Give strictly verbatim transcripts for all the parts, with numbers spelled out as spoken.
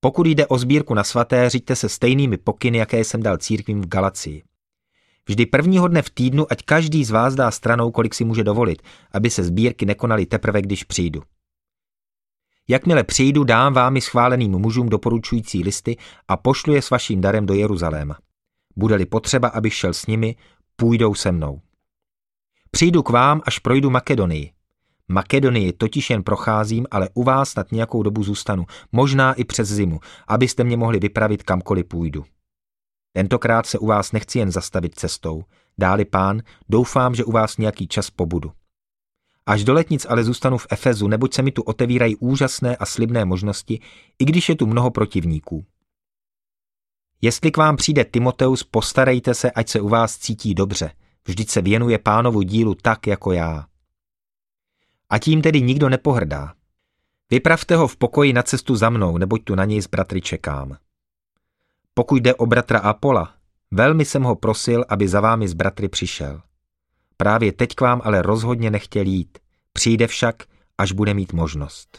Pokud jde o sbírku na svaté, řiďte se stejnými pokyny, jaké jsem dal církvím v Galacii. Vždy prvního dne v týdnu, ať každý z vás dá stranou, kolik si může dovolit, aby se sbírky nekonaly teprve, když přijdu. Jakmile přijdu, dám vámi schváleným mužům doporučující listy a pošlu je s vaším darem do Jeruzaléma. Bude-li potřeba, abych šel s nimi, půjdou se mnou. Přijdu k vám, až projdu Makedonii. Makedonii totiž jen procházím, ale u vás snad nějakou dobu zůstanu, možná i přes zimu, abyste mě mohli vypravit kamkoliv půjdu. Tentokrát se u vás nechci jen zastavit cestou, dáli Pán, doufám, že u vás nějaký čas pobudu. Až do letnic ale zůstanu v Efezu, neboť se mi tu otevírají úžasné a slibné možnosti, i když je tu mnoho protivníků. Jestli k vám přijde Timoteus, postarejte se, ať se u vás cítí dobře, vždyť se věnuje Pánovu dílu tak, jako já. A tím tedy nikdo nepohrdá. Vypravte ho v pokoji na cestu za mnou, neboť tu na něj s bratry čekám. Pokud jde o bratra Apola, velmi jsem ho prosil, aby za vámi s bratry přišel. Právě teď k vám ale rozhodně nechtěl jít. Přijde však, až bude mít možnost.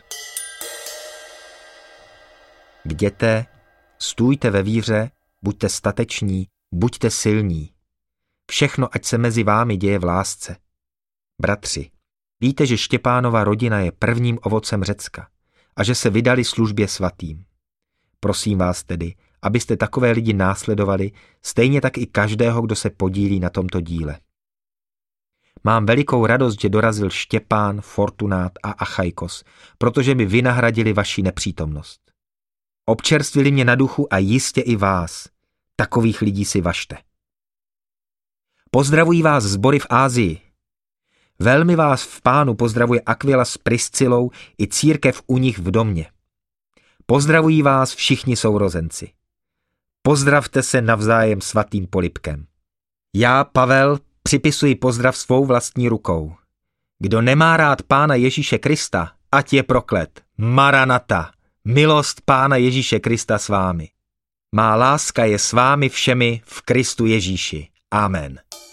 Bděte, stůjte ve víře, buďte stateční, buďte silní. Všechno, ať se mezi vámi děje v lásce. Bratři, víte, že Štěpánova rodina je prvním ovocem Řecka a že se vydali službě svatým. Prosím vás tedy, abyste takové lidi následovali, stejně tak i každého, kdo se podílí na tomto díle. Mám velikou radost, že dorazil Štěpán, Fortunát a Achajkos, protože mi vynahradili vaši nepřítomnost. Občerstvili mě na duchu a jistě i vás. Takových lidí si važte. Pozdravují vás sbory v Ázii. Velmi vás v Pánu pozdravuje Aquila s Priscilou i církev u nich v domě. Pozdravují vás všichni sourozenci. Pozdravte se navzájem svatým polibkem. Já, Pavel, připisuji pozdrav svou vlastní rukou. Kdo nemá rád Pána Ježíše Krista, ať je proklet. Maranata, milost Pána Ježíše Krista s vámi. Má láska je s vámi všemi v Kristu Ježíši. Amen.